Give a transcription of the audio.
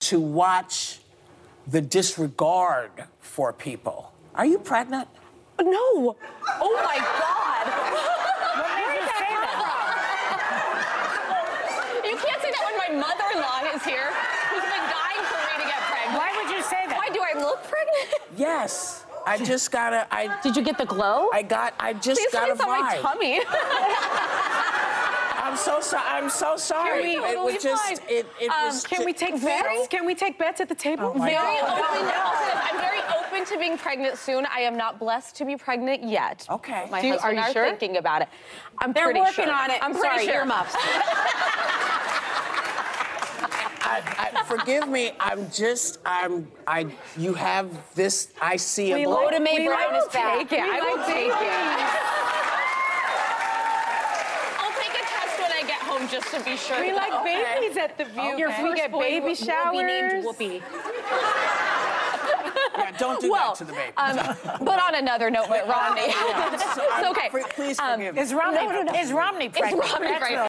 to watch the disregard for people. Are you pregnant? No. Oh my God. What made you say that? You can't say that when my mother-in-law is here, who's been dying for me to get pregnant. Why would you say that? Why do I look pregnant? Yes. I just gotta. Did you get the glow? I just Please got a tell me it's vibe. on my tummy. I'm so sorry. I'm so sorry. Can we- It was just. It was. Can we take bets? Can we take bets at the table? Oh my Very God. open. I'm very open to being pregnant soon. I am not blessed to be pregnant yet. Okay. My Are you husband are sure? thinking about it. I'm They're pretty working sure. on it. I'm pretty sure. Earmuffs. Forgive me. You have this. I see a glow. Oda Mae Brown is back. Take it. I will take it. I'll take a test when I get home just to be sure. We like babies at the View. Your We get first boy baby showers. will be named Whoopi. Yeah, don't do that to the baby. But on another note with Romney. Yeah, It's okay. Please forgive me. Is Romney pregnant? Is Romney That's pregnant?